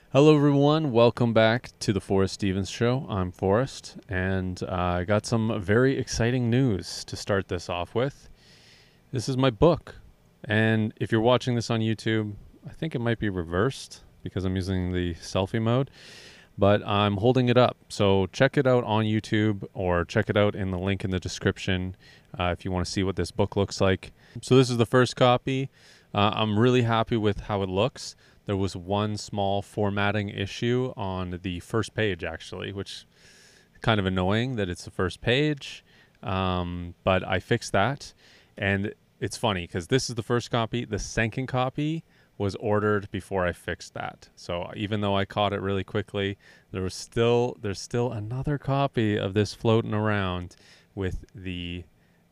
Hello, everyone. Welcome back to the Forrest Stevens Show. I'm Forrest, and I got some very exciting news to start this off with. This is my book, and if you're watching this on YouTube, I think it might be reversed because I'm using the selfie mode, but I'm holding it up. So check it out on YouTube or check it out in the link in the description if you want to see what this book looks like. So this is the first copy. I'm really happy with how it looks. There was one small formatting issue on the first page, actually, which is kind of annoying that it's the first page. But I fixed that. And it's funny because this is the first copy. The second copy was ordered before I fixed that. So even though I caught it really quickly, there's still another copy of this floating around with the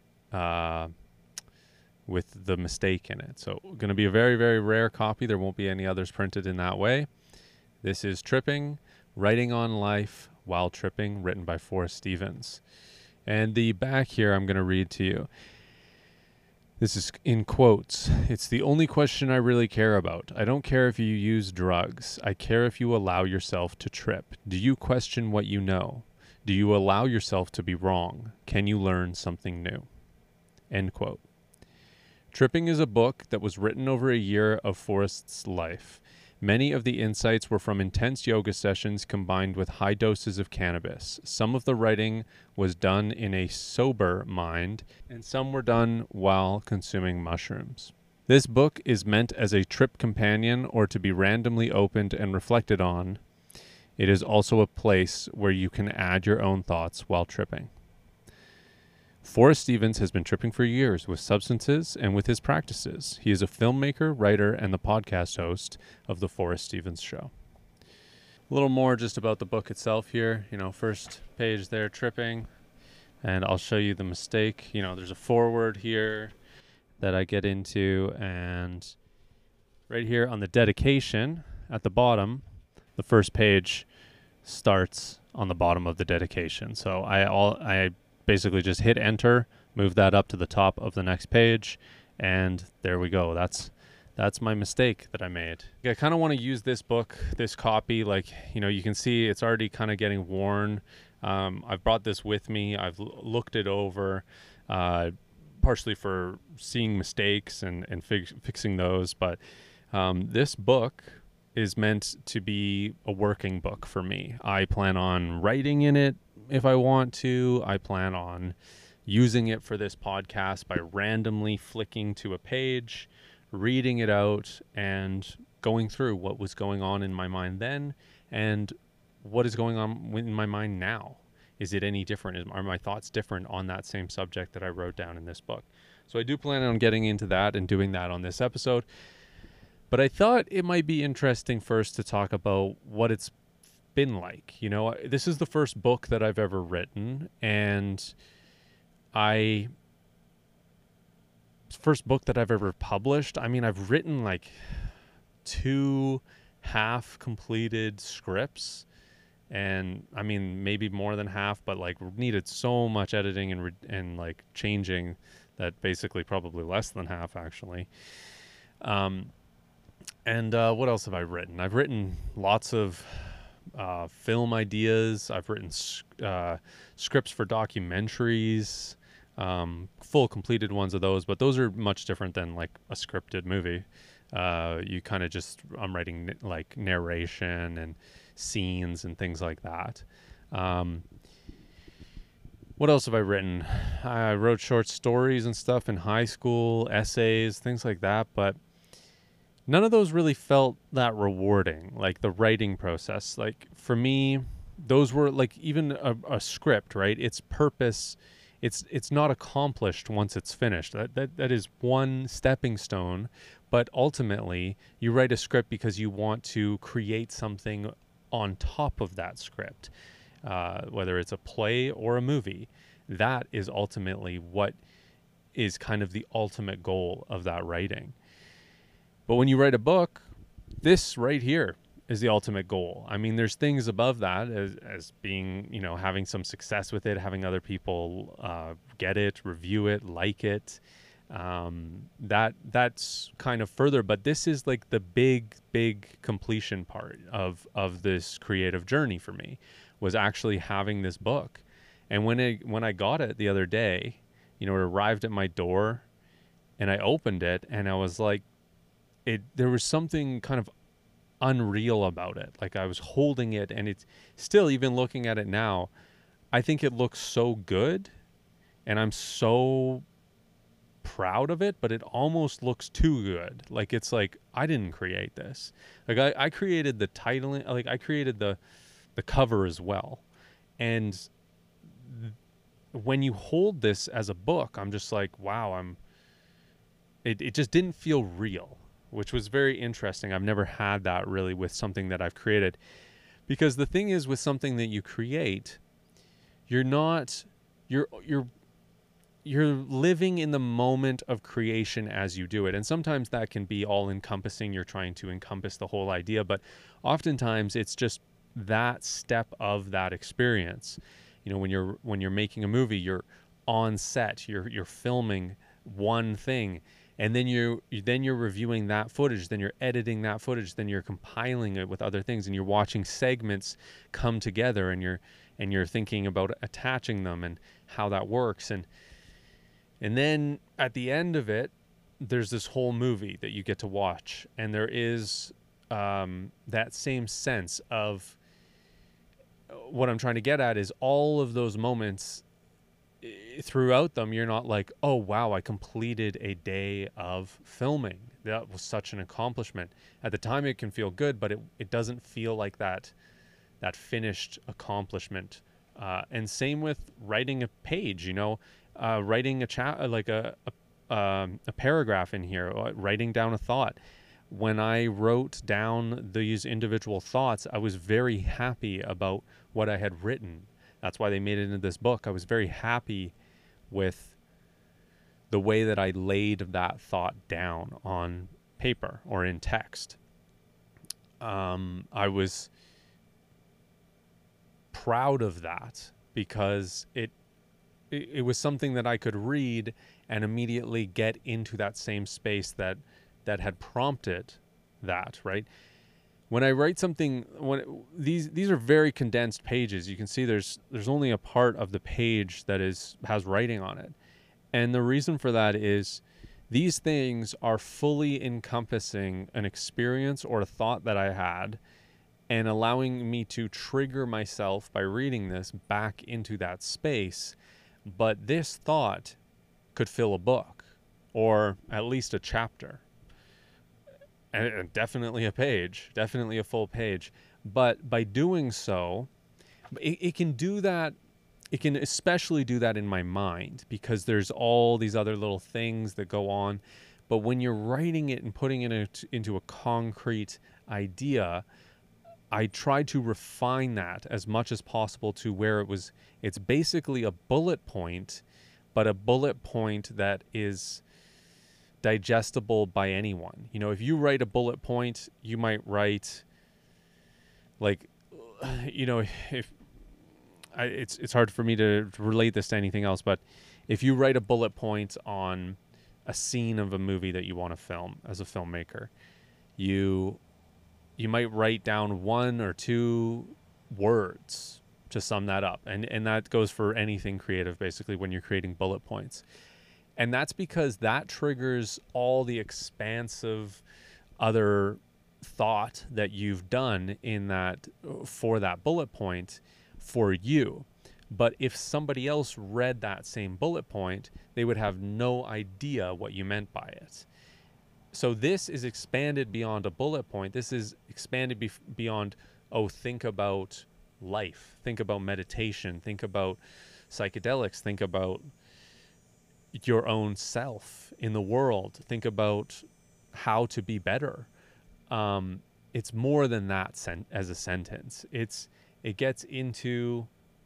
mistake in it. So going to be a very, very rare copy. There won't be any others printed in that way. This is Tripping, Writing on Life While Tripping, written by Forrest Stevens. And the back here I'm going to read to you. This is in quotes. It's the only question I really care about. I don't care if you use drugs. I care if you allow yourself to trip. Do you question what you know? Do you allow yourself to be wrong? Can you learn something new? End quote. Tripping is a book that was written over a year of Forrest's life. Many of the insights were from intense yoga sessions combined with high doses of cannabis. Some of the writing was done in a sober mind, and some were done while consuming mushrooms. This book is meant as a trip companion or to be randomly opened and reflected on. It is also a place where you can add your own thoughts while tripping. Forrest Stevens has been tripping for years with substances and with his practices. He is a filmmaker, writer, and the podcast host of The Forrest Stevens Show. A little more just about the book itself here. First page there, Tripping. And I'll show you the mistake. There's a foreword here that I get into. And right here on the dedication at the bottom, the first page starts on the bottom of the dedication. So I basically just hit enter, move that up to the top of the next page, and there we go. That's my mistake that I made. I kind of want to use this book, this copy, you can see it's already kind of getting worn. I've brought this with me. I've looked it over, partially for seeing mistakes and fixing those, but this book is meant to be a working book for me. I plan on writing in it if I want to. I plan on using it for this podcast by randomly flicking to a page, reading it out, and going through what was going on in my mind then and what is going on in my mind now. Is it any different? Are my thoughts different on that same subject that I wrote down in this book? So I do plan on getting into that and doing that on this episode. But I thought it might be interesting first to talk about what it's been like. This is the first book that I've ever written, and first book that I've ever published. I've written like 2 half completed scripts, and maybe more than half, but needed so much editing and changing that basically probably less than half actually. And what else have I written? I've written lots of film ideas. I've written scripts for documentaries, full completed ones of those, but those are much different than a scripted movie. You kind of I'm writing narration and scenes and things like that. What else have I written? I wrote short stories and stuff in high school, essays, things like that, but none of those really felt that rewarding, the writing process. For me, those were even a script, right? Its purpose, it's not accomplished once it's finished. That is one stepping stone, but ultimately you write a script because you want to create something on top of that script, whether it's a play or a movie. That is ultimately what is kind of the ultimate goal of that writing. But when you write a book, this right here is the ultimate goal. There's things above that as being, having some success with it, having other people get it, review it, like it. That's kind of further, but this is like the big completion part of this creative journey for me, was actually having this book. And when I got it the other day, you know, it arrived at my door, and I opened it, and I was like, there was something kind of unreal about it. Like, I was holding it, and it's still, even looking at it now, I think it looks so good, and I'm so proud of it, but it almost looks too good. Like, it's like, I didn't create this. Like, I created the titling, like I created the cover as well. And when you hold this as a book, I'm just like, wow, it just didn't feel real, which was very interesting. I've never had that really with something that I've created, because the thing is, with something that you create, you're living in the moment of creation as you do it. And sometimes that can be all encompassing. You're trying to encompass the whole idea, but oftentimes it's just that step of that experience. You know, when you're making a movie, you're on set, you're filming one thing, and then you're reviewing that footage, then you're editing that footage, then you're compiling it with other things, and you're watching segments come together, and you're thinking about attaching them and how that works. And then at the end of it, there's this whole movie that you get to watch. And there is that same sense of, what I'm trying to get at is, all of those moments throughout them, you're not like, oh, wow, I completed a day of filming. That was such an accomplishment. At the time, it can feel good, but it doesn't feel like that finished accomplishment. And same with writing a page, you know, writing a paragraph in here, writing down a thought. When I wrote down these individual thoughts, I was very happy about what I had written. That's why they made it into this book. I was very happy with the way that I laid that thought down on paper or in text. I was proud of that, because it was something that I could read and immediately get into that same space that had prompted that, right? When I write something, these are very condensed pages. You can see there's only a part of the page that has writing on it. And the reason for that is, these things are fully encompassing an experience or a thought that I had, and allowing me to trigger myself by reading this back into that space. But this thought could fill a book, or at least a chapter, and definitely a page, definitely a full page. But by doing so, it can do that. It can especially do that in my mind, because there's all these other little things that go on. But when you're writing it and putting it into a concrete idea, I tried to refine that as much as possible to where it's basically a bullet point, but a bullet point that is digestible by anyone. You know, if you write a bullet point, you might write, like, you know, it's hard for me to relate this to anything else, but if you write a bullet point on a scene of a movie that you want to film as a filmmaker, you might write down 1 or 2 words to sum that up. And that goes for anything creative, basically, when you're creating bullet points. And that's because that triggers all the expansive other thought that you've done for that bullet point for you. But if somebody else read that same bullet point, they would have no idea what you meant by it. So this is expanded beyond a bullet point. This is expanded beyond, think about life, think about meditation, think about psychedelics, think about your own self in the world, think about how to be better. It's more than that as a sentence. It gets into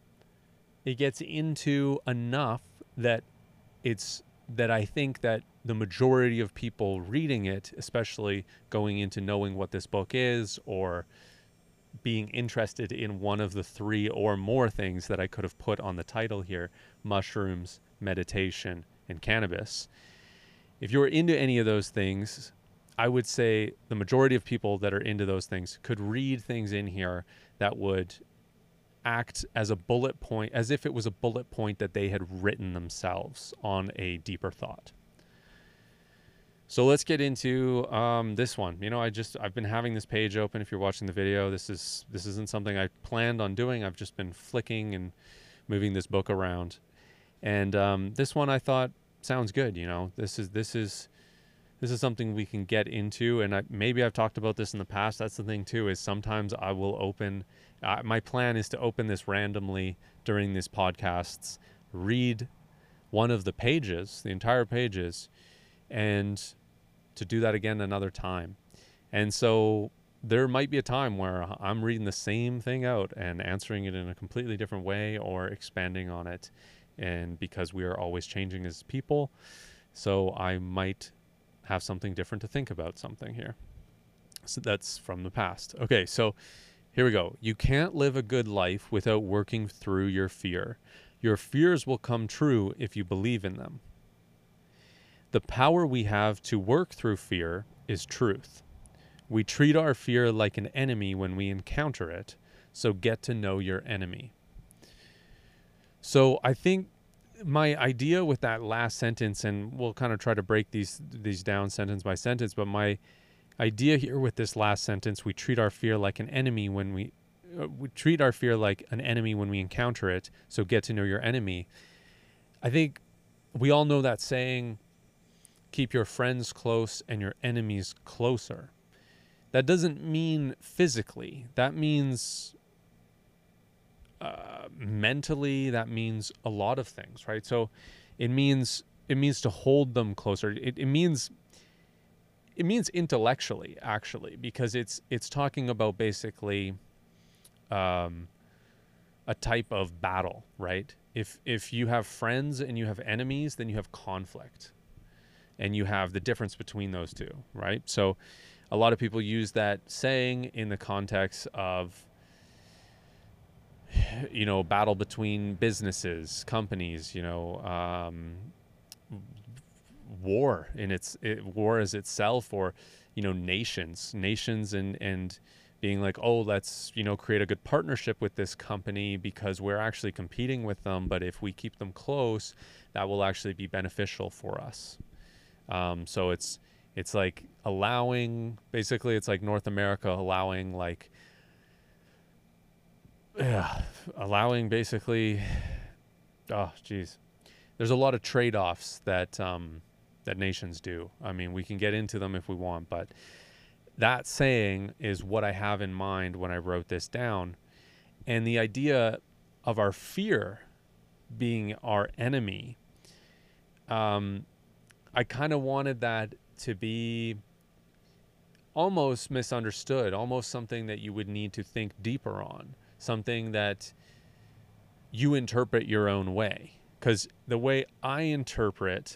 enough that I think that the majority of people reading it, especially going into knowing what this book is, or being interested in one of the 3 or more things that I could have put on the title here: mushrooms, meditation, and cannabis. if you're into any of those things, I would say the majority of people that are into those things could read things in here that would act as a bullet point, as if it was a bullet point that they had written themselves on a deeper thought. So let's get into this one. You know, I've been having this page open. If you're watching the video, this isn't something I planned on doing. I've just been flicking and moving this book around, and this one I thought sounds good. You know, this is something we can get into, and maybe I've talked about this in the past. That's the thing too, is sometimes I will open. My plan is to open this randomly during these podcasts, read one of the pages, the entire pages, and to do that again another time. And so there might be a time where I'm reading the same thing out and answering it in a completely different way or expanding on it. And because we are always changing as people, so I might have something different to think about something here. So that's from the past. Okay, so here we go. You can't live a good life without working through your fear. Your fears will come true if you believe in them. The power we have to work through fear is truth. We treat our fear like an enemy when we encounter it, so get to know your enemy. So I think my idea with that last sentence, and we'll kind of try to break these down sentence by sentence, but my idea here with this last sentence, we treat our fear like an enemy when we treat our fear like an enemy when we encounter it, so get to know your enemy. I think we all know that saying, keep your friends close and your enemies closer. That doesn't mean physically. That means mentally. That means a lot of things, right? So it means to hold them closer. It means intellectually, actually, because it's talking about basically a type of battle, right? If you have friends and you have enemies, then you have conflict. And you have the difference between those two, right? So a lot of people use that saying in the context of, you know, battle between businesses, companies, you know, war war as itself, or, you know, nations and being like, oh, let's, you know, create a good partnership with this company because we're actually competing with them. But if we keep them close, that will actually be beneficial for us. So it's like basically it's like North America allowing basically, oh geez, there's a lot of trade-offs that nations do. I mean, we can get into them if we want, but that saying is what I have in mind when I wrote this down. And the idea of our fear being our enemy, I kind of wanted that to be almost misunderstood, almost something that you would need to think deeper on, something that you interpret your own way. Because the way I interpret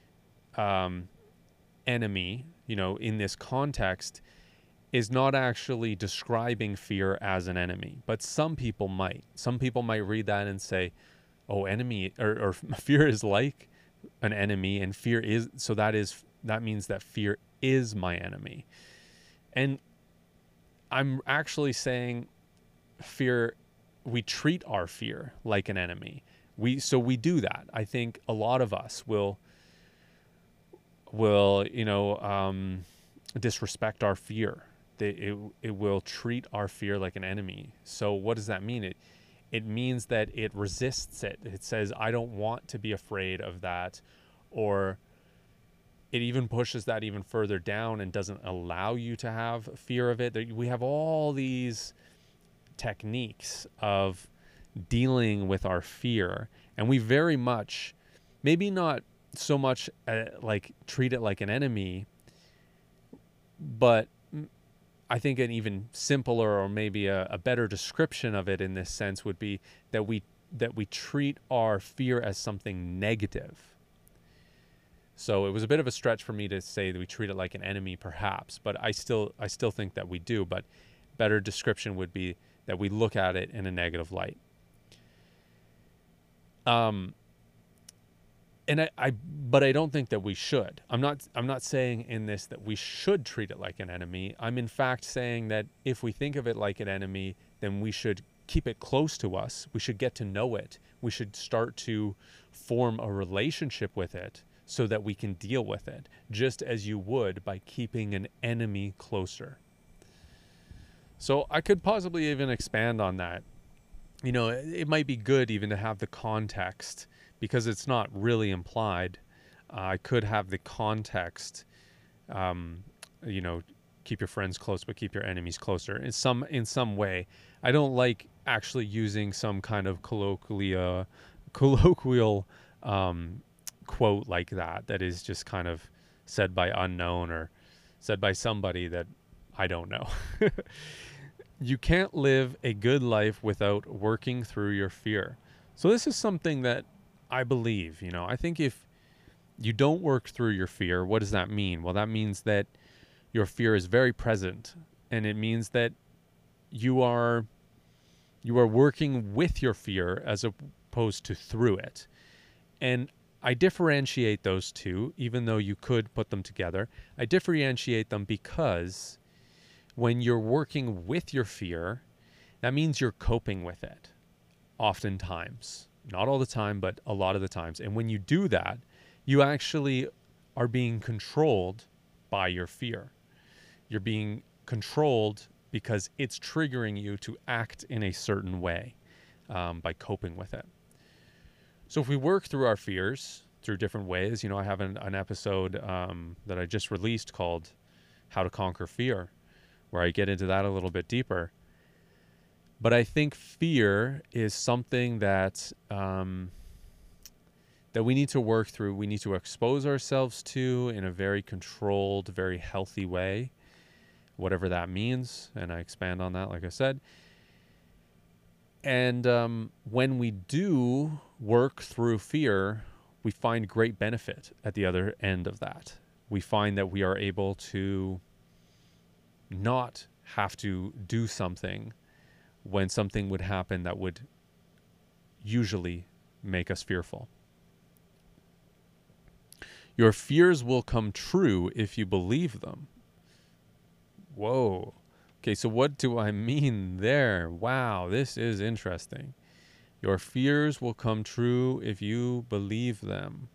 enemy, you know, in this context, is not actually describing fear as an enemy. But some people might. Some people might read that and say, oh, enemy or fear is like an enemy, and fear is, so that means that fear is my enemy. And I'm actually saying we treat our fear like an enemy. We do that. I think a lot of us will you know, disrespect our fear. It will treat our fear like an enemy. So what does that mean? It means that it resists it. It says, I don't want to be afraid of that. Or it even pushes that even further down and doesn't allow you to have fear of it. We have all these techniques of dealing with our fear. And we very much, maybe not so much like treat it like an enemy, but I think an even simpler or maybe a better description of it in this sense would be that we treat our fear as something negative. So it was a bit of a stretch for me to say that we treat it like an enemy, perhaps, but I still think that we do. But better description would be that we look at it in a negative light. But I don't think that we should. I'm not saying in this that we should treat it like an enemy. I'm in fact saying that if we think of it like an enemy, then we should keep it close to us. We should get to know it. We should start to form a relationship with it so that we can deal with it, just as you would by keeping an enemy closer. So I could possibly even expand on that. It might be good even to have the context, because it's not really implied. I could have the context, keep your friends close, but keep your enemies closer in some way. I don't like actually using some kind of colloquial quote like that is just kind of said by unknown or said by somebody that I don't know. You can't live a good life without working through your fear. So this is something that I believe. I think if you don't work through your fear, what does that mean? Well, that means that your fear is very present, and it means that you are working with your fear as opposed to through it. And I differentiate those two, even though you could put them together. I differentiate them because when you're working with your fear, that means you're coping with it, oftentimes. Not all the time, but a lot of the times. And when you do that, you actually are being controlled by your fear. You're being controlled because it's triggering you to act in a certain way by coping with it. So if we work through our fears through different ways, I have an episode that I just released called How to Conquer Fear, where I get into that a little bit deeper. But I think fear is something that we need to work through. We need to expose ourselves to in a very controlled, very healthy way, whatever that means. And I expand on that, like I said. And when we do work through fear, we find great benefit at the other end of that. We find that we are able to not have to do something when something would happen that would usually make us fearful. Your fears will come true if you believe them. Whoa. Okay, so what do I mean there? Wow, this is interesting. Your fears will come true if you believe them.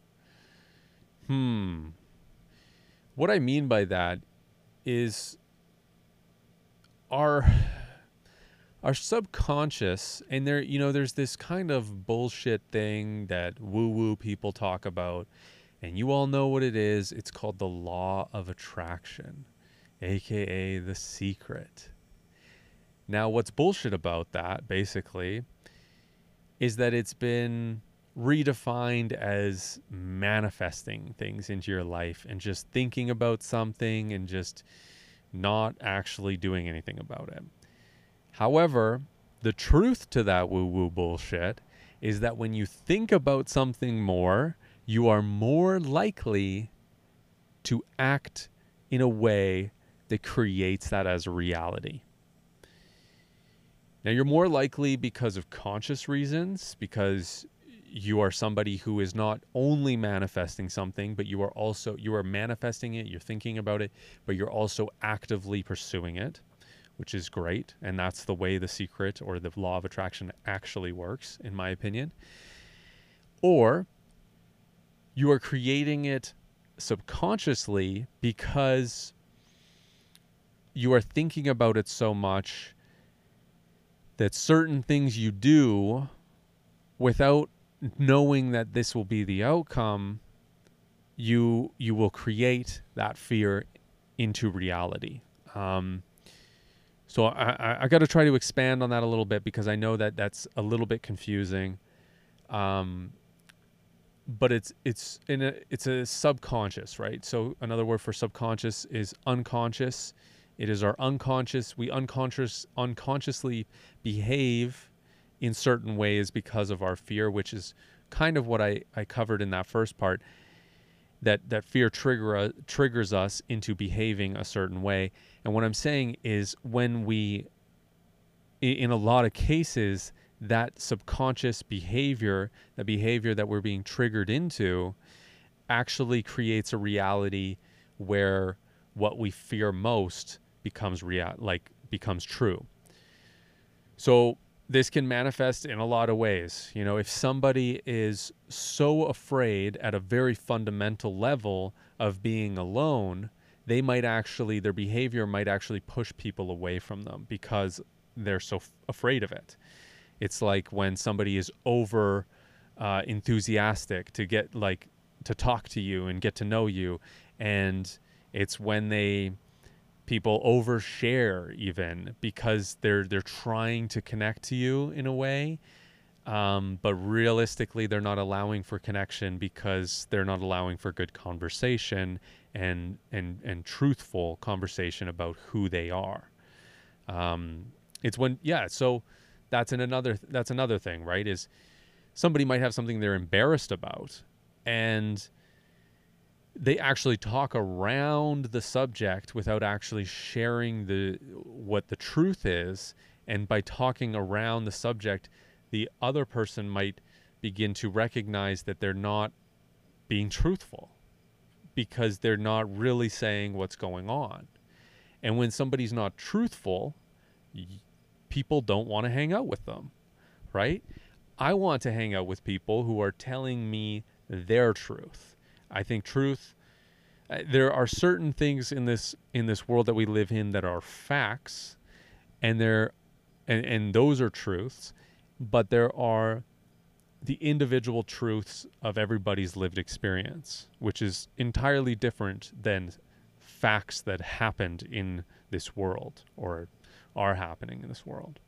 What I mean by that is our subconscious, and there's this kind of bullshit thing that woo-woo people talk about, and you all know what it is. It's called the law of attraction, aka The Secret. Now, what's bullshit about that, basically, is that it's been redefined as manifesting things into your life and just thinking about something and just not actually doing anything about it. However, the truth to that woo-woo bullshit is that when you think about something more, you are more likely to act in a way that creates that as a reality. Now, you're more likely because of conscious reasons, because you are somebody who is not only manifesting something, but you are manifesting it, you're thinking about it, but you're also actively pursuing it, which is great. And that's the way The Secret or the law of attraction actually works, in my opinion. Or you are creating it subconsciously because you are thinking about it so much that certain things you do without knowing that this will be the outcome, you will create that fear into reality. So I got to try to expand on that a little bit because I know that that's a little bit confusing. But it's a subconscious, right? So another word for subconscious is unconscious. It is our unconscious. We unconsciously behave in certain ways because of our fear, which is kind of what I covered in that first part, that fear triggers us into behaving a certain way. And what I'm saying is when we, in a lot of cases, that subconscious behavior, the behavior that we're being triggered into, actually creates a reality where what we fear most becomes becomes true. So this can manifest in a lot of ways. You know, if somebody is so afraid at a very fundamental level of being alone, they might actually, their behavior might actually push people away from them because they're so afraid of it. It's like when somebody is over enthusiastic to get to talk to you and get to know you, and it's when people overshare even because they're trying to connect to you in a way, but realistically they're not allowing for connection because they're not allowing for good conversation and truthful conversation about who they are. It's when so that's another thing, right? Is somebody might have something they're embarrassed about, and they actually talk around the subject without actually sharing what the truth is. And by talking around the subject, the other person might begin to recognize that they're not being truthful because they're not really saying what's going on. And when somebody's not truthful, people don't want to hang out with them, right? I want to hang out with people who are telling me their truth. I think truth, there are certain things in this world that we live in that are facts, and those are truths, but there are the individual truths of everybody's lived experience, which is entirely different than facts that happened in this world or are happening in this world.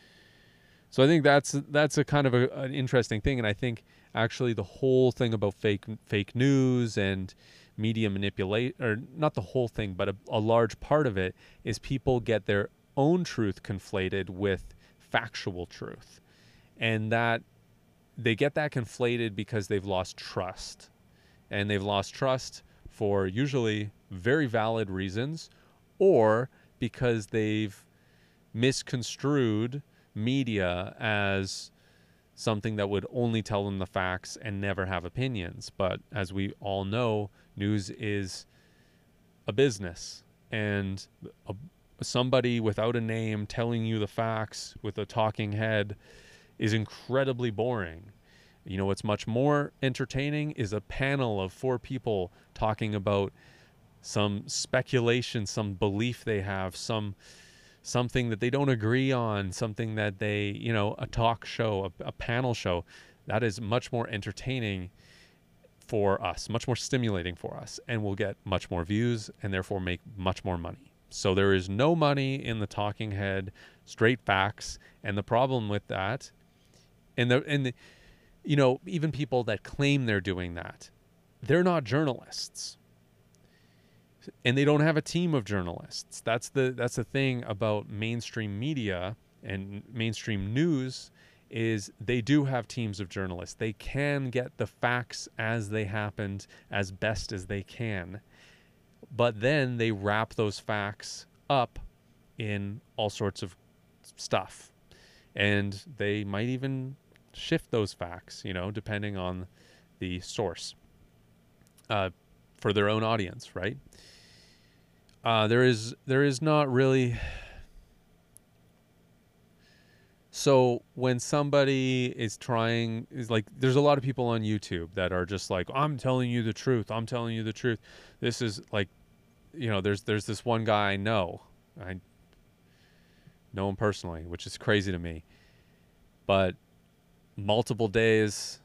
So I think that's a kind of an interesting thing, and I think actually the whole thing about fake news and media manipulate, or not the whole thing, but a large part of it is people get their own truth conflated with factual truth, and that they get that conflated because they've lost trust, and they've lost trust for usually very valid reasons, or because they've misconstrued media as something that would only tell them the facts and never have opinions. But as we all know, news is a business, and somebody without a name telling you the facts with a talking head is incredibly boring. You know, what's much more entertaining is a panel of 4 people talking about some speculation, some belief they have, something that they don't agree on, something that they, a talk show, a panel show. That is much more entertaining for us, much more stimulating for us, and we'll get much more views and therefore make much more money. So there is no money in the talking head, straight facts. And the problem with that, and even people that claim they're doing that, they're not journalists. And they don't have a team of journalists. That's the thing about mainstream media and mainstream news, is they do have teams of journalists. They can get the facts as they happened as best as they can. But then they wrap those facts up in all sorts of stuff. And they might even shift those facts, depending on the source, for their own audience, right? There is not really. So when somebody is there's a lot of people on YouTube that are just like, I'm telling you the truth. I'm telling you the truth. This is like, there's this one guy I know him personally, which is crazy to me, but multiple videos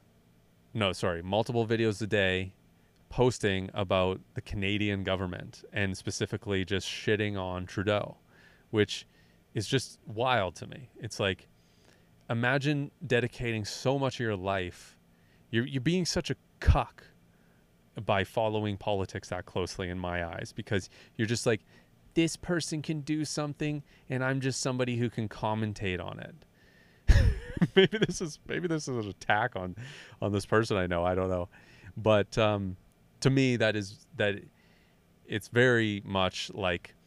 a day posting about the Canadian government, and specifically just shitting on Trudeau, which is just wild to me. It's like, imagine dedicating so much of your life. You're being such a cuck by following politics that closely, in my eyes, because you're just like, this person can do something and I'm just somebody who can commentate on it. maybe this is an attack on this person I know. I don't know. But to me, that it's very much like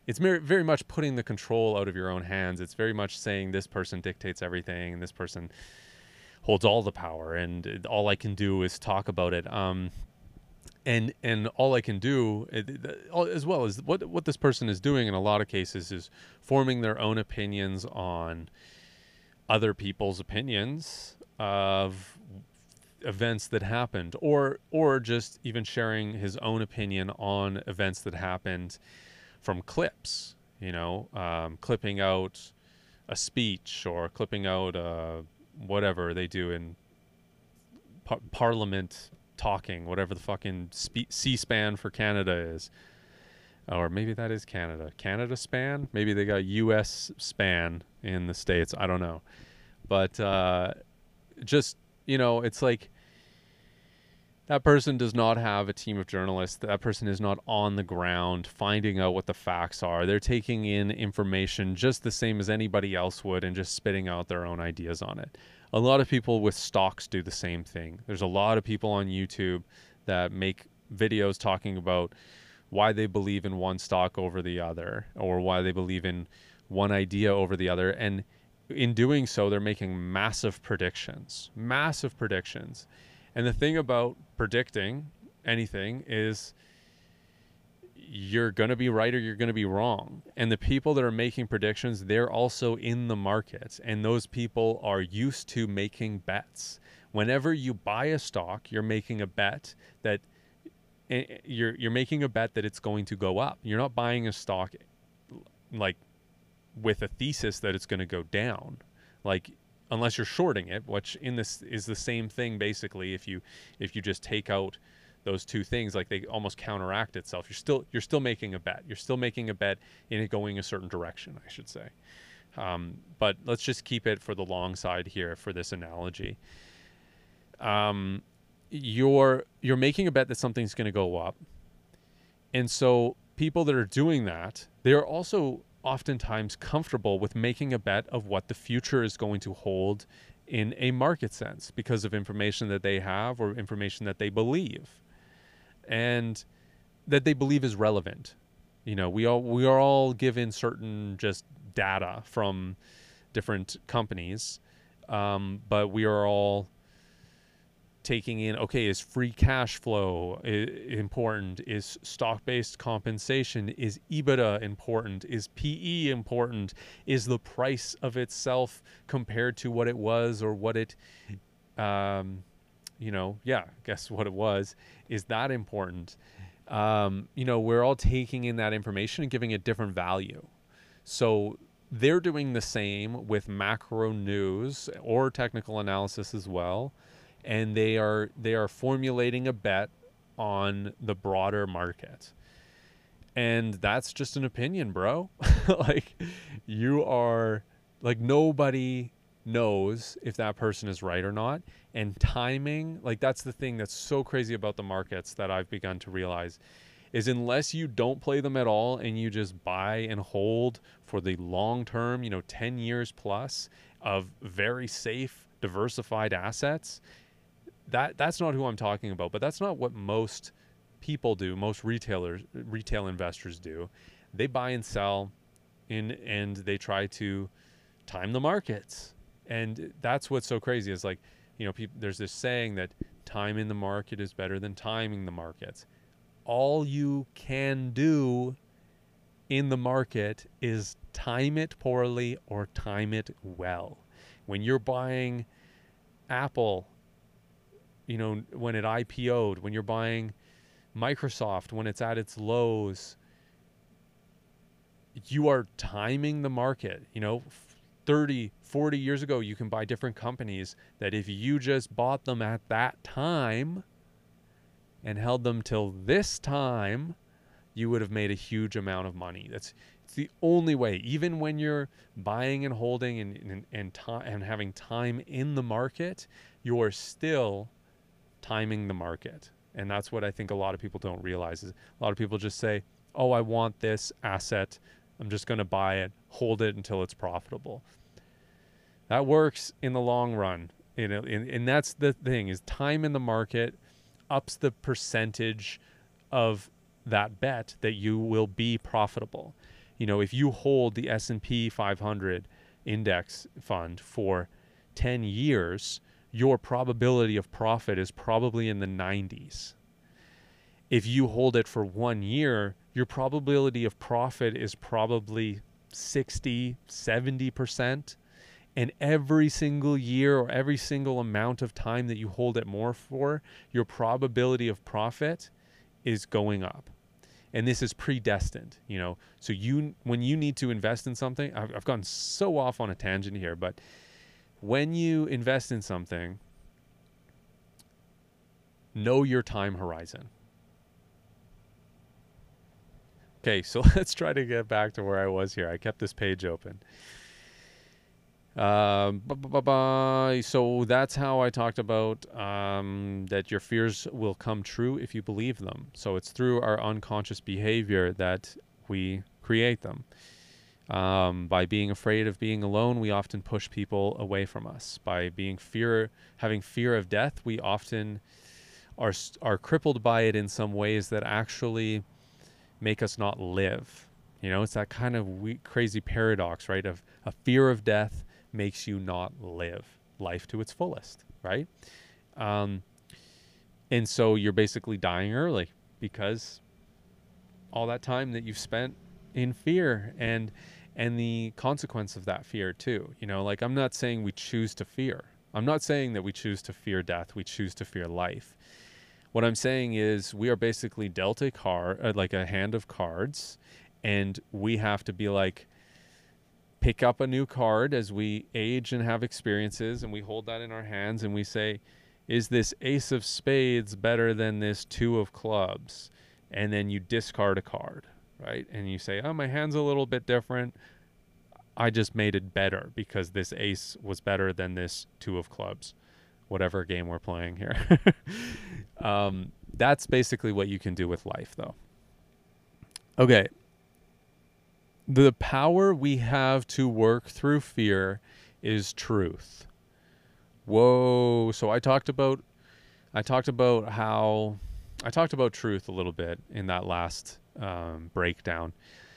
it's very, very much putting the control out of your own hands. It's very much saying this person dictates everything and this person holds all the power, and all I can do is talk about it. And all I can do, as well as what this person is doing in a lot of cases, is forming their own opinions on other people's opinions of events that happened, or just even sharing his own opinion on events that happened from clips, clipping out a speech or clipping out whatever they do in Parliament talking, whatever the fucking C-SPAN for Canada is. Or maybe that is Canada. Canada span? Maybe they got US span in the States. I don't know. But just, it's like that person does not have a team of journalists. That person is not on the ground finding out what the facts are. They're taking in information just the same as anybody else would and just spitting out their own ideas on it. A lot of people with stocks do the same thing. There's a lot of people on YouTube that make videos talking about why they believe in one stock over the other, or why they believe in one idea over the other. And in doing so, they're making massive predictions. And the thing about predicting anything is you're going to be right or you're going to be wrong. And the people that are making predictions, they're also in the market. And those people are used to making bets. Whenever you buy a stock, you're making a bet that it's going to go up. You're not buying a stock like with a thesis that it's going to go down. Like, unless you're shorting it, which in this is the same thing basically. If you just take out those two things, like, they almost counteract itself. You're still making a bet. You're still making a bet in it going a certain direction, I should say. But let's just keep it for the long side here for this analogy. You're making a bet that something's going to go up, and so people that are doing that, they are also oftentimes comfortable with making a bet of what the future is going to hold in a market sense because of information that they have or information that they believe and that they believe is relevant. We are all given certain just data from different companies, but we are all taking in, okay, is free cash flow important? Is stock-based compensation? Is EBITDA important? Is PE important? Is the price of itself compared to what it was or what it, guess what it was, is that important? We're all taking in that information and giving it different value. So they're doing the same with macro news or technical analysis as well. And they are formulating a bet on the broader market. And that's just an opinion, bro. Nobody knows if that person is right or not. And timing, that's the thing that's so crazy about the markets that I've begun to realize, is unless you don't play them at all and you just buy and hold for the long term, 10 years plus of very safe, diversified assets, that's not who I'm talking about. But that's not what most people do. Most retail investors do. They buy and sell and they try to time the markets. And that's what's so crazy is there's this saying that time in the market is better than timing the markets. All you can do in the market is time it poorly or time it well. When you're buying Apple, when it IPO'd, when you're buying Microsoft, when it's at its lows, you are timing the market. 30, 40 years ago, you can buy different companies that if you just bought them at that time and held them till this time, you would have made a huge amount of money. It's the only way. Even when you're buying and holding and having time in the market, you're still timing the market. And that's what I think a lot of people don't realize. Is a lot of people just say, oh, I want this asset, I'm just going to buy it, hold it until it's profitable. That works in the long run. And that's the thing, is time in the market ups the percentage of that bet that you will be profitable. If you hold the S&P 500 index fund for 10 years, your probability of profit is probably in the 90s. If you hold it for 1 year, your probability of profit is probably 60, 70%. And every single year or every single amount of time that you hold it more for, your probability of profit is going up. And this is predestined, So when you need to invest in something, I've gone so off on a tangent here, but when you invest in something, know your time horizon. Okay, so let's try to get back to where I was here. I kept this page open. So that's how I talked about that your fears will come true if you believe them. So it's through our unconscious behavior that we create them. By being afraid of being alone, we often push people away from us. By having fear of death, we often are crippled by it in some ways that actually make us not live. It's that kind of crazy paradox, right? Of a fear of death makes you not live life to its fullest, right? And so you're basically dying early because all that time that you've spent in fear and the consequence of that fear too. I'm not saying we choose to fear. I'm not saying that we choose to fear death. We choose to fear life. What I'm saying is we are basically dealt a card, like a hand of cards, and we have to be like, pick up a new card as we age and have experiences, and we hold that in our hands and we say, is this ace of spades better than this two of clubs? And then you discard a card, right? And you say, oh, my hand's a little bit different. I just made it better because this ace was better than this two of clubs, whatever game we're playing here. That's basically what you can do with life, though. Okay. The power we have to work through fear is truth. Whoa. So I talked about truth a little bit in that last breakdown.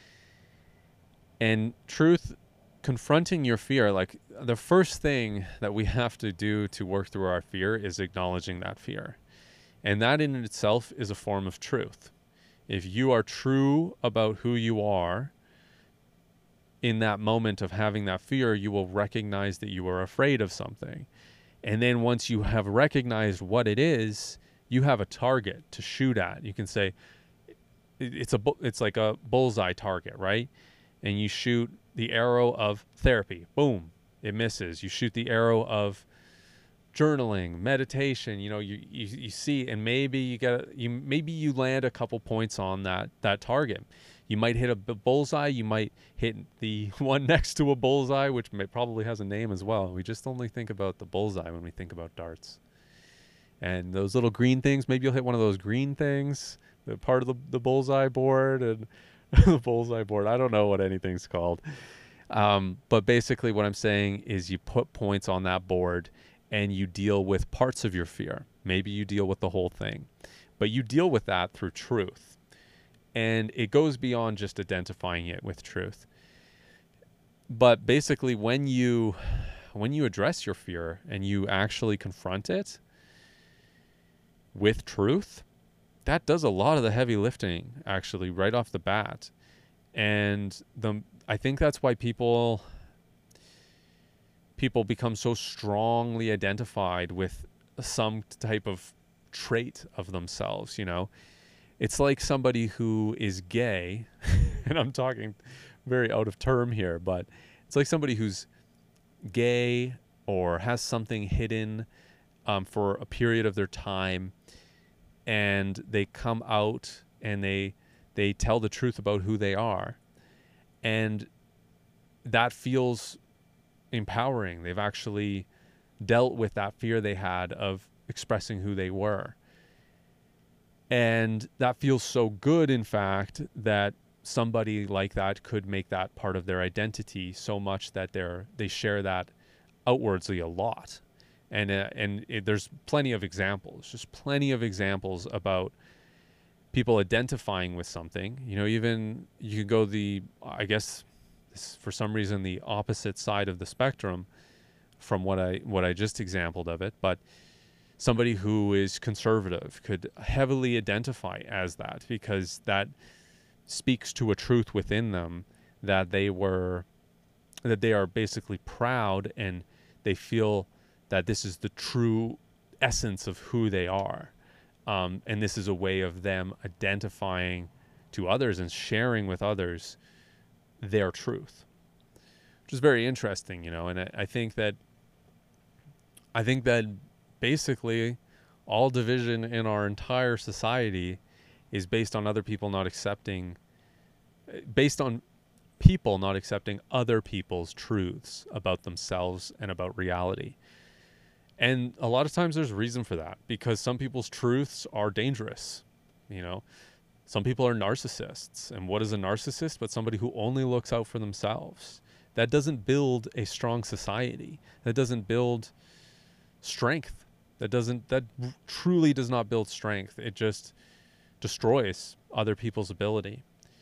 And truth, confronting your fear, like the first thing that we have to do to work through our fear is acknowledging that fear. And that in itself is a form of truth. If you are true about who you are, in that moment of having that fear, you will recognize that you are afraid of something. And then once you have recognized what it is, you have a target to shoot at. You can say, it's like a bullseye target, right? And you shoot the arrow of therapy. Boom, it misses. You shoot the arrow of journaling, meditation. You see, and maybe you land a couple points on that target. You might hit a bullseye. You might hit the one next to a bullseye, which probably has a name as well. We just only think about the bullseye when we think about darts. And those little green things, maybe you'll hit one of those green things, the part of the bullseye board and the bullseye board. I don't know what anything's called. But basically what I'm saying is you put points on that board and you deal with parts of your fear. Maybe you deal with the whole thing, but you deal with that through truth. And it goes beyond just identifying it with truth. But basically when you address your fear and you actually confront it with truth, that does a lot of the heavy lifting actually right off the bat. And I think that's why people become so strongly identified with some type of trait of themselves, It's like somebody who is gay, and I'm talking very out of term here, but it's like somebody who's gay or has something hidden for a period of their time, and they come out and they tell the truth about who they are, and that feels empowering. They've actually dealt with that fear they had of expressing who they were. And that feels so good, in fact, that somebody like that could make that part of their identity so much that they share that outwardly a lot. And there's plenty of examples, just plenty of examples about people identifying with something. You know, even you could go I guess, for some reason, the opposite side of the spectrum from what I just exampled of it, but somebody who is conservative could heavily identify as that, because that speaks to a truth within them that they are basically proud, and they feel that this is the true essence of who they are. And this is a way of them identifying to others and sharing with others their truth, which is very interesting, you know. And I think that basically all division in our entire society is based on other people not accepting, based on people not accepting other people's truths about themselves and about reality. And a lot of times there's reason for that, because some people's truths are dangerous. You know, some people are narcissists. And what is a narcissist but somebody who only looks out for themselves? That doesn't build a strong society. That doesn't build strength. That truly does not build strength. It just destroys other people's ability.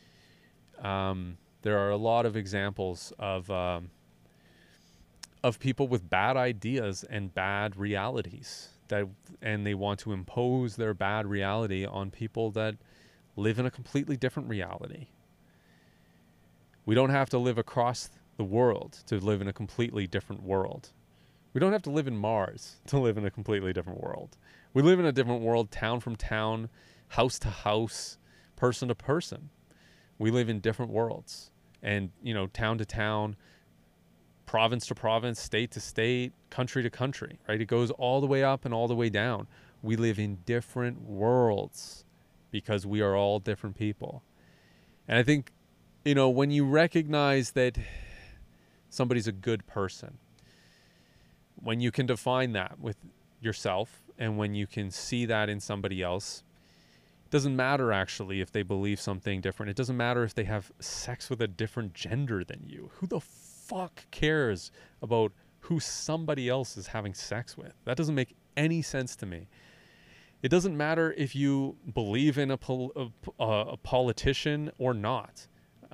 There are a lot of examples of people with bad ideas and bad realities, and they want to impose their bad reality on people that live in a completely different reality. We don't have to live across the world to live in a completely different world. We don't have to live in Mars to live in a completely different world. We live in a different world, town from town, house to house, person to person. We live in different worlds, and, you know, town to town, province to province, state to state, country to country, right? It goes all the way up and all the way down. We live in different worlds because we are all different people. And I think, you know, when you recognize that somebody's a good person, when you can define that with yourself, and when you can see that in somebody else, it doesn't matter actually if they believe something different. It doesn't matter if they have sex with a different gender than you. Who the fuck cares about who somebody else is having sex with? That doesn't make any sense to me. It doesn't matter if you believe in a politician or not.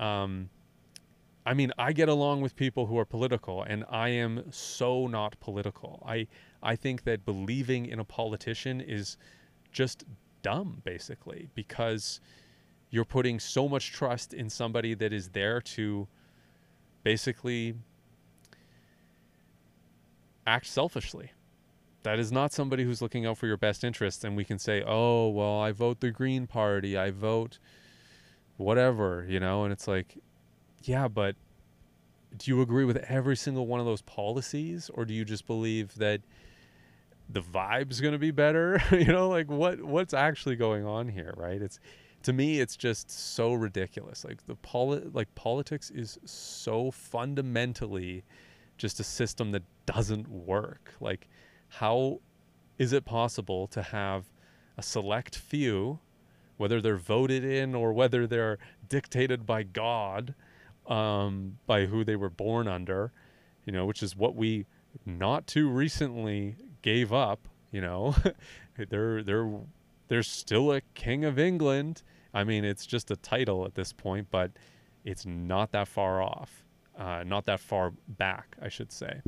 I mean, I get along with people who are political, and I am so not political. I think that believing in a politician is just dumb, basically, because you're putting so much trust in somebody that is there to basically act selfishly. That is not somebody who's looking out for your best interests. And we can say, oh, well, I vote the Green Party, I vote whatever, you know, and it's like, yeah, but do you agree with every single one of those policies, or do you just believe that the vibe's going to be better? You know, like what's actually going on here, right? To me, it's just so ridiculous. Like politics is so fundamentally just a system that doesn't work. Like, how is it possible to have a select few, whether they're voted in or whether they're dictated by God, by who they were born under, you know, which is what we not too recently gave up, you know. There's still a King of England. I mean, it's just a title at this point, but it's not that far off, not that far back, I should say.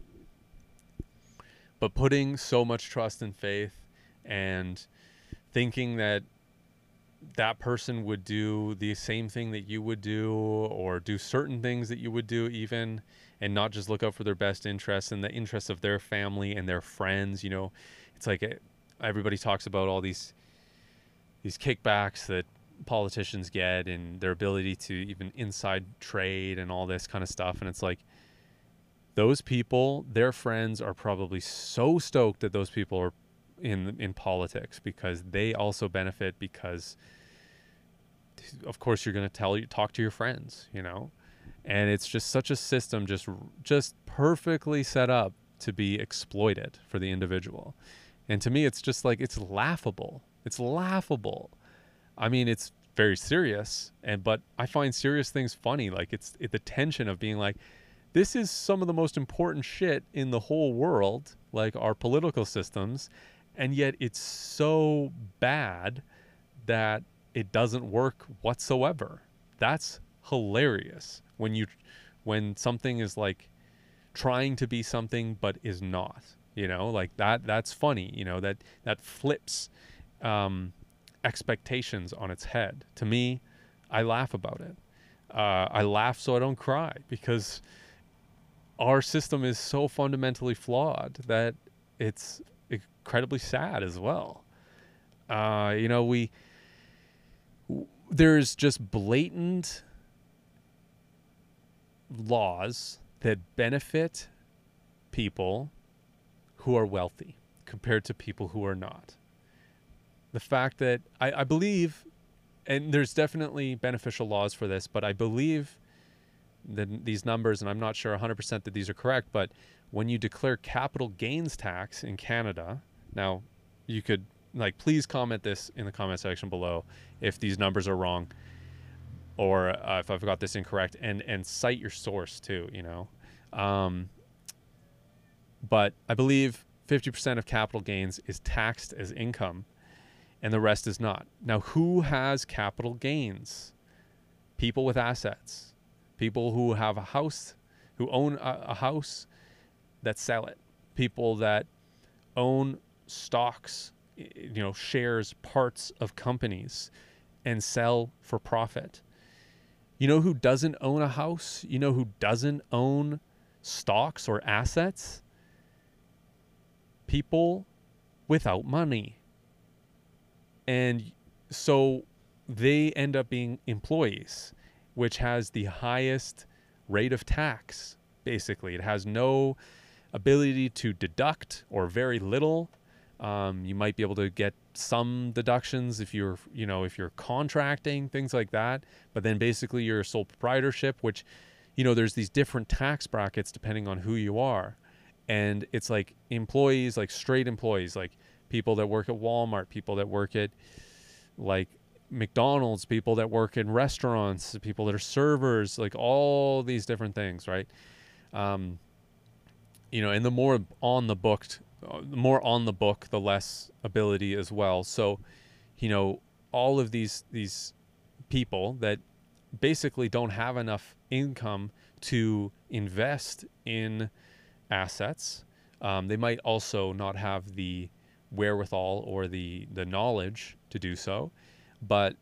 But putting so much trust and faith and thinking that that person would do the same thing that you would do, or do certain things that you would do even, and not just look out for their best interests and the interests of their family and their friends. You know, it's like everybody talks about all these kickbacks that politicians get, and their ability to even inside trade and all this kind of stuff. And it's like, those people, their friends are probably so stoked that those people are in politics, because they also benefit, because of course you're going to talk to your friends, you know. And it's just such a system just perfectly set up to be exploited for the individual. And to me, it's just like, it's laughable. It's laughable. I mean, it's very serious, but I find serious things funny. Like, it's the tension of being like, this is some of the most important shit in the whole world, like our political systems, and yet it's so bad that it doesn't work whatsoever. That's hilarious when something is like trying to be something but is not, like that's funny, that flips expectations on its head. To me, I laugh about it. I laugh so I don't cry, because our system is so fundamentally flawed that it's incredibly sad as well. There's just blatant laws that benefit people who are wealthy compared to people who are not. The fact that I believe, and there's definitely beneficial laws for this, but I believe that these numbers, and I'm not sure 100% that these are correct, but when you declare capital gains tax in Canada, now you could please comment this in the comment section below if these numbers are wrong, or if I've got this incorrect, and cite your source too, but I believe 50% of capital gains is taxed as income, and the rest is not. Now, who has capital gains? People with assets. People who have a house, who own a house that sell it. People that own stocks, shares, parts of companies, and sell for profit. You know who doesn't own a house? You know who doesn't own stocks or assets? People without money. And so they end up being employees, which has the highest rate of tax. Basically, it has no ability to deduct, or very little. You might be able to get some deductions if you're contracting, things like that. But then basically you're a sole proprietorship, which, there's these different tax brackets depending on who you are. And it's like employees, like straight employees, like people that work at Walmart, people that work at like McDonald's, people that work in restaurants, people that are servers, like all these different things, right? And the more on the book, the less ability as well. So, all of these people that basically don't have enough income to invest in assets. They might also not have the wherewithal or the knowledge to do so, but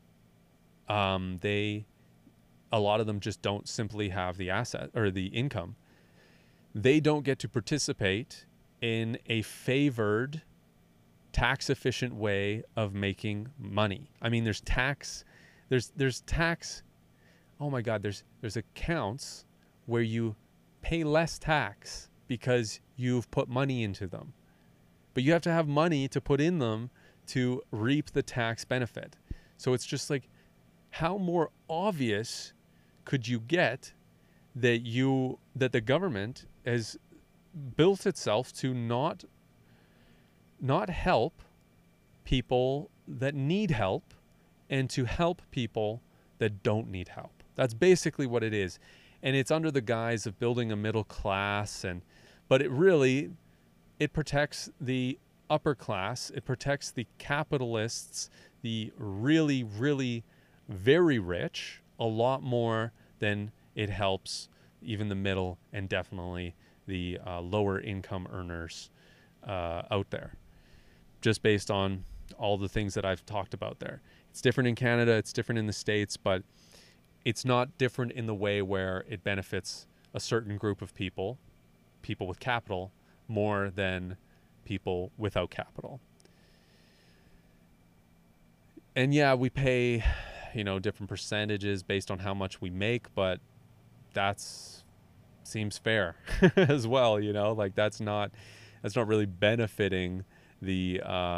a lot of them just don't simply have the asset or the income. They don't get to participate in a favored, tax efficient way of making money. I mean, there's tax. Oh my God, there's accounts where you pay less tax because you've put money into them. But you have to have money to put in them to reap the tax benefit. So it's just like, how more obvious could you get that the government has built itself to not help people that need help, and to help people that don't need help. That's basically what it is. And it's under the guise of building a middle class, but it protects the upper class. It protects the capitalists, the really, really very rich, a lot more than it helps even the middle and definitely the lower income earners out there, just based on all the things that I've talked about there. It's different in Canada, it's different in the States, but it's not different in the way where it benefits a certain group of people with capital, more than people without capital. And yeah, we pay, different percentages based on how much we make, but seems fair as well, that's not really benefiting the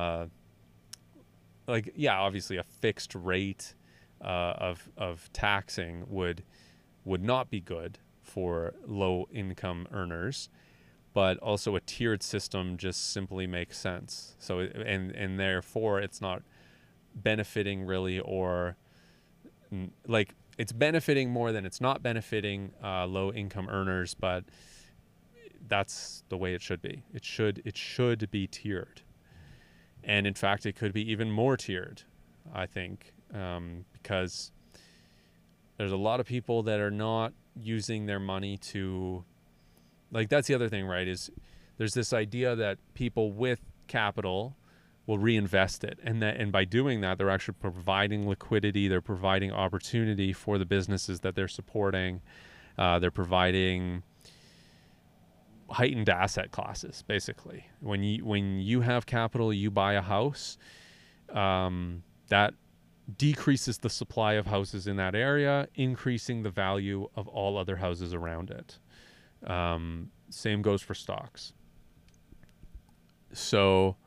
obviously a fixed rate of taxing would not be good for low income earners, but also a tiered system just simply makes sense. So and therefore it's not benefiting really, or it's benefiting more than it's not benefiting low income earners, but that's the way it should be. It should be tiered. And in fact, it could be even more tiered, I think, because there's a lot of people that are not using their money to, like, that's the other thing, right? Is there's this idea that people with capital will reinvest it, and by doing that, they're actually providing liquidity, they're providing opportunity for the businesses that they're supporting, they're providing heightened asset classes. Basically, when you have capital, you buy a house, that decreases the supply of houses in that area, increasing the value of all other houses around it. Same goes for stocks. So,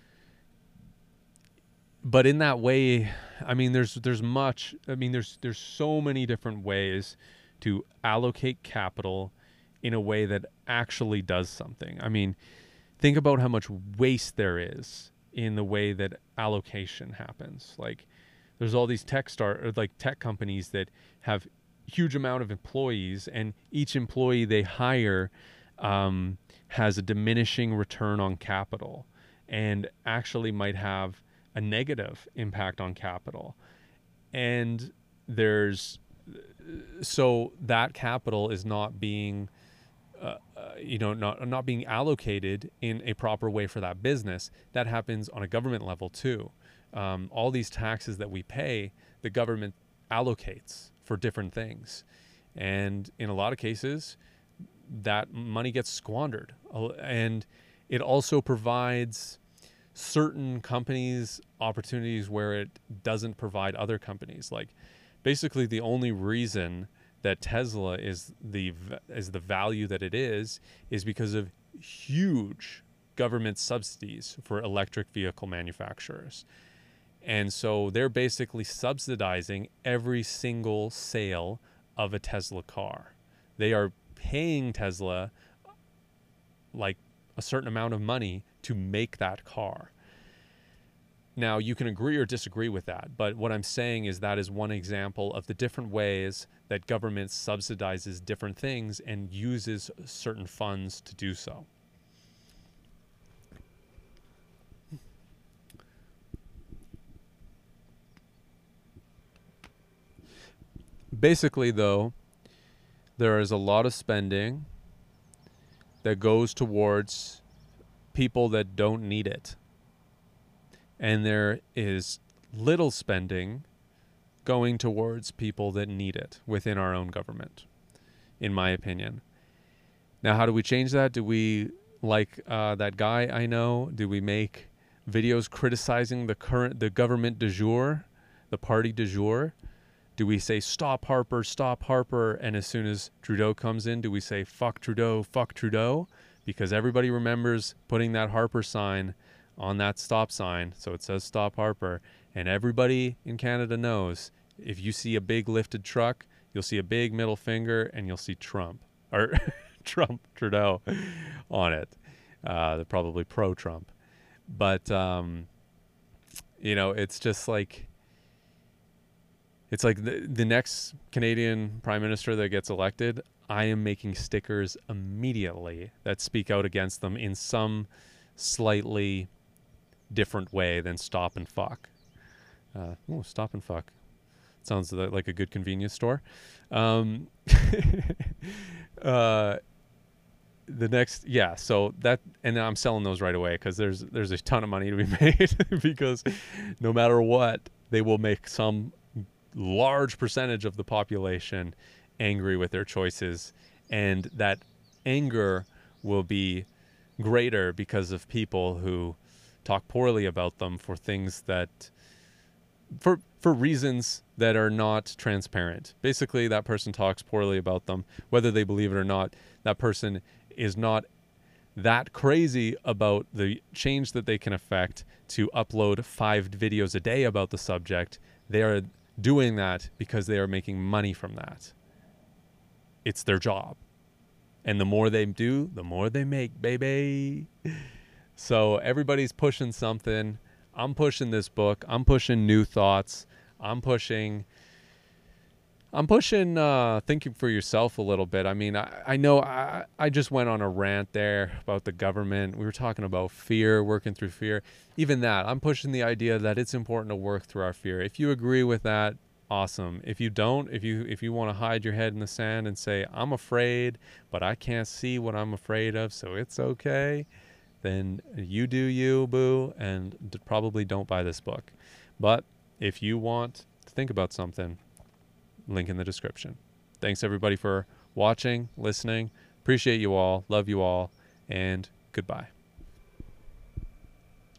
but in that way, I mean, there's so many different ways to allocate capital in a way that actually does something. I mean, think about how much waste there is in the way that allocation happens. Like, there's all these tech companies that have huge amount of employees, and each employee they hire has a diminishing return on capital, and actually might have a negative impact on capital. And so that capital is not being not being allocated in a proper way for that business. That happens on a government level too. All these taxes that we pay, the government allocates for different things, and in a lot of cases that money gets squandered. And it also provides certain companies opportunities where it doesn't provide other companies. Like, basically the only reason that Tesla is the value that it is because of huge government subsidies for electric vehicle manufacturers. And so they're basically subsidizing every single sale of a Tesla car. They are paying Tesla like a certain amount of money to make that car. Now, you can agree or disagree with that, but what I'm saying is that is one example of the different ways that government subsidizes different things and uses certain funds to do so. Basically, though, there is a lot of spending that goes towards people that don't need it. And there is little spending going towards people that need it within our own government, in my opinion. Now, how do we change that? Do we, like that guy I know, do we make videos criticizing the government du jour, the party du jour? Do we say, stop Harper, stop Harper? And as soon as Trudeau comes in, do we say, fuck Trudeau, fuck Trudeau? Because everybody remembers putting that Harper sign on that stop sign, so it says stop Harper. And everybody in Canada knows, if you see a big lifted truck, you'll see a big middle finger, and you'll see Trump, or Trudeau on it. They're probably pro-Trump. But, it's just like, it's like the next Canadian Prime Minister that gets elected, I am making stickers immediately that speak out against them in some slightly different way than stop and fuck. Stop and fuck. Sounds like a good convenience store. So that, and I'm selling those right away because there's a ton of money to be made because no matter what, they will make some large percentage of the population angry with their choices, and that anger will be greater because of people who talk poorly about them for things that for reasons that are not transparent. Basically, that person talks poorly about them, whether they believe it or not. That person is not that crazy about the change that they can affect to upload 5 videos a day about the subject. They are doing that because they are making money from that. It's their job. And the more they do, the more they make, baby. So everybody's pushing something. I'm pushing this book. I'm pushing new thoughts. I'm pushing I'm pushing thinking for yourself a little bit. I mean, I know I just went on a rant there about the government. We were talking about fear, working through fear. Even that, I'm pushing the idea that it's important to work through our fear. If you agree with that, awesome. If you don't, if you want to hide your head in the sand and say, I'm afraid, but I can't see what I'm afraid of, so it's okay, then you do you, boo, and probably don't buy this book. But if you want to think about something, link in the description. Thanks everybody for watching, listening. Appreciate you all. Love you all. And goodbye.